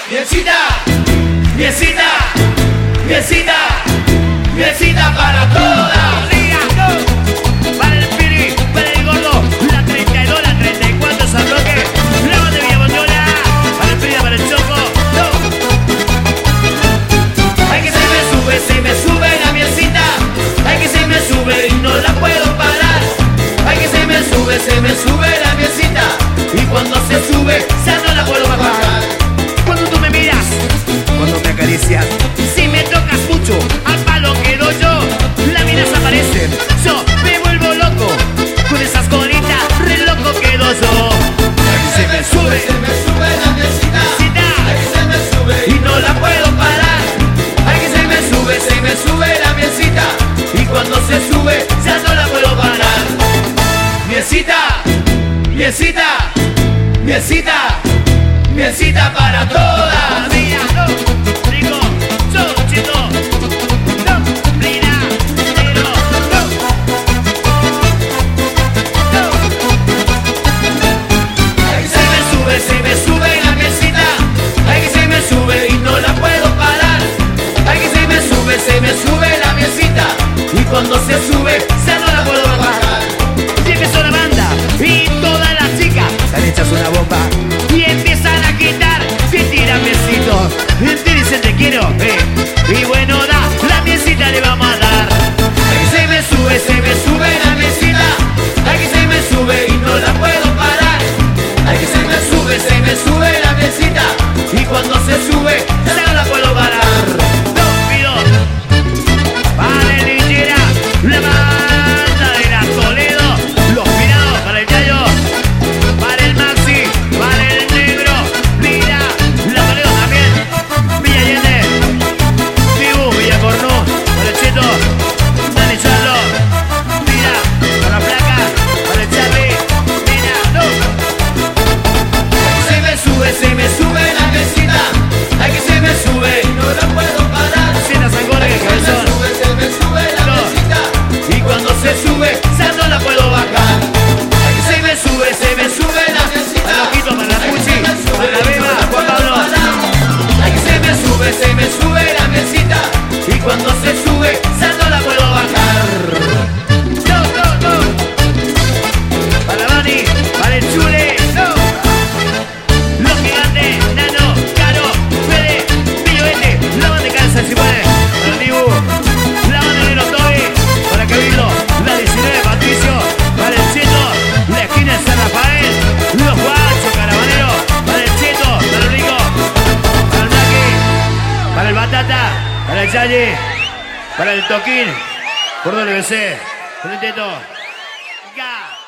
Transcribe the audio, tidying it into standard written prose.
Mielcita, mielcita, mielcita, mielcita para todas. Para el Piri, para el Gordo, la 32, la 34, San Roque, la de Villabondona, para el Piri, para el Choco. Ay, que se me sube la mielcita. Ay, que se me sube y no la puedo parar. Ay, que se me sube la mielcita. Y cuando se sube, ya no la puedo bajar. Cuando tú me miras, cuando me acaricias, si me tocas mucho, al palo quedo yo. Las minas aparecen, yo me vuelvo loco. Con esas colitas, re loco quedo yo. Ay, que se me sube la mielcita. Ay, que se me sube y no la puedo parar. Ay, que se me sube la mielcita. Y cuando se sube, ya no la puedo parar. Mielcita, mielcita, mielcita, mielcita para todas. Mira, no, rico, yo, chito, no, mira, negro, no, no. Ay, que se me sube la mielcita. Ay, que se me sube y no la puedo parar. Ay, que se me sube la mielcita. Y cuando se sube, ya no la puedo bajar. Y empezó la banda y todas las chicas están hechas una bomba y empiezan a quitar, se tiran besitos, te dicen te quiero, y bueno da, la miecita le vamos a dar. Ay, que se me sube la mielcita. Ay, que se me sube y no la puedo parar. Ay, que se me sube la mielcita. Y cuando se sube, ya no la puedo parar. No pido, para el Lillera, la banda de la Toledo, los pirados para el Yayo, para el Maxi, para el Negro, mira, la Toledo también, Villa Allende, Tibu, Villa Cornú, para el Cheto, Dani Charlo, mira, para la Flaca, para el Charlie, mira, no. Se me sube la mielcita. Ay, que se me sube y no la puedo parar. Sienta Sangore, que cabezón. Se me sube la mielcita. Y cuando se sube, ya no la puedo bajar. Ay, que se me sube la mielcita. Para Ojito, para la Puchi, para la Beba, Juan Pablo. Ay, que se me sube la mielcita. Y cuando se sube, ya no la puedo bajar. No, no, no. Para Bani, para el Chule, no. Los gigantes, Nano, Caro, Fede, Pilloete, la banda de Calza, si puede. Para el Dibu, la banda de los Toby, para Cabildo, la 19, Patricio, para el Cheto, la esquina de San Rafael, los Guachos, Caravanero, para el Cheto, para el Rico, para el Blaqui, para el Batata, para el Chayi, para el Toquín, por WC, para el Teto. Ga.